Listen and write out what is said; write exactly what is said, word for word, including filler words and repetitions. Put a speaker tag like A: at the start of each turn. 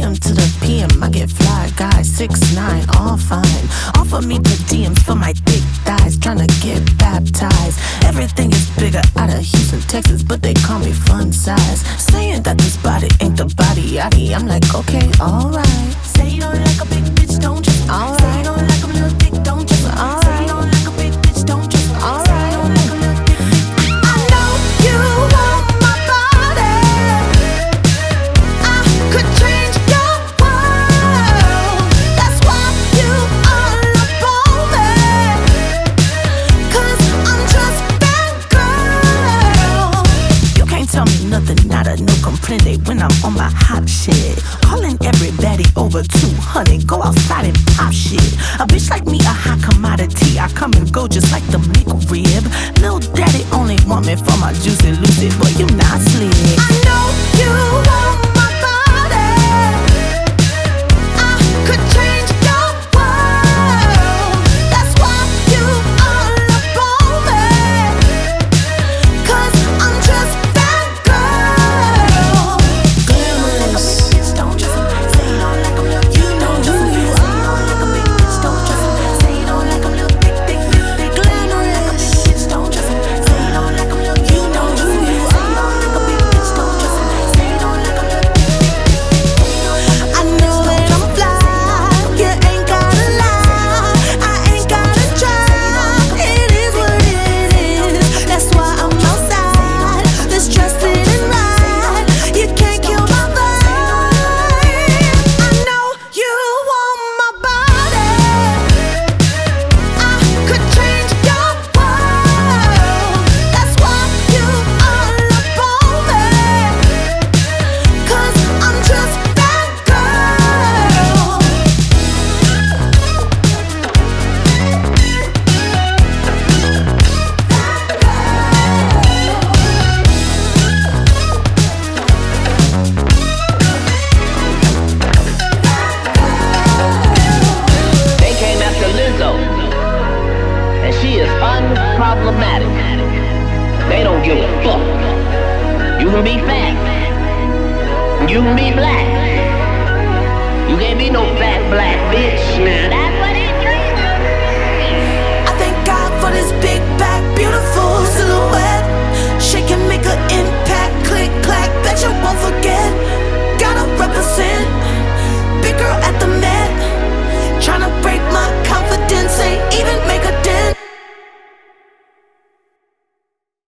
A: a.m. to the p m. I get fly guys, six nine, all fine. Offer me the D Ms for my thick thighs, tryna get baptized. Everything is bigger out of Houston, Texas, but they call me fun size. Saying that this body ain't the body yaddy, I'm like, okay, alright. Say you don't like a big bitch, don't you? Alright. Say you don't like a little dick, don't you? Alright. Say you don't like a big bitch, don't you? Alright. Say you don't like a little dick. I know you want my body. I could change your world. That's why you all up on me. 'Cause I'm just that girl. You can't tell me nothing, nada, no comprende when I'm on my hot shit. Calling everybody over two hundred, go outside and pop shit. A bitch like me, a hot commodity. I come and go just like the McRib. Lil' daddy only want me for my juicy lucid, but you not slick. I know you want my body. I could change your world. That's why you all up on me. 'Cause I'm just that girl. Glamorous. Don't just say you don't like 'em little. You know who you are. Say you don't like 'em big bitch. Don't just say you don't like 'em little big, big, big, big. Glamorous. Don't just say you don't like 'em little. You know who you are. Say you don't like 'em big bitch. Don't just say you don't like 'em little. I know that I'm fly. You ain't gotta lie. I ain't gotta try. It is what it is. That's why I'm outside. This dress sitting right. You can't kill my vibe. I know you want my body. I could change your world. That's why you all up on me. 'Cause I'm just that girl.
B: They came after Lizzo, and she is unproblematic. They don't give a fuck. You can be fat, you can be black. You can't be no fat black bitch. Now that